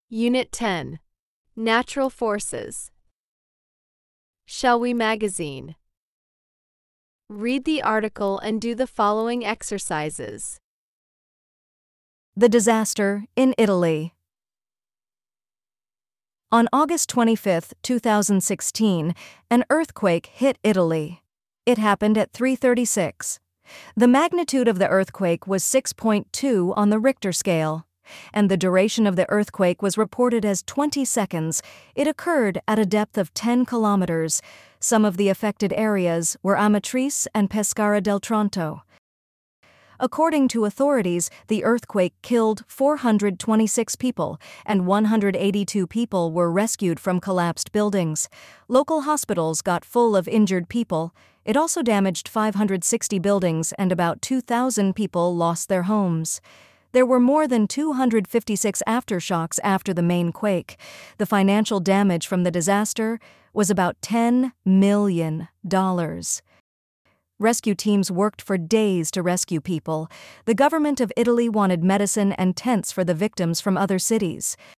Unit 10. Natural Forces. Shall We Magazine. Read the article and do the following exercises. The disaster in Italy. On August 25, 2016, an earthquake hit Italy. It happened at 3:36. The magnitude of the earthquake was 6.2 on the Richter scale, and the duration of the earthquake was reported as 20 seconds. It occurred at a depth of 10 kilometers. Some of the affected areas were Amatrice and Pescara del Tronto. According to authorities, the earthquake killed 426 people, and 182 people were rescued from collapsed buildings. Local hospitals got full of injured people. It also damaged 560 buildings, and about 2,000 people lost their homes. There were more than 256 aftershocks after the main quake. The financial damage from the disaster was about $10 million. Rescue teams worked for days to rescue people. The government of Italy wanted medicine and tents for the victims from other cities.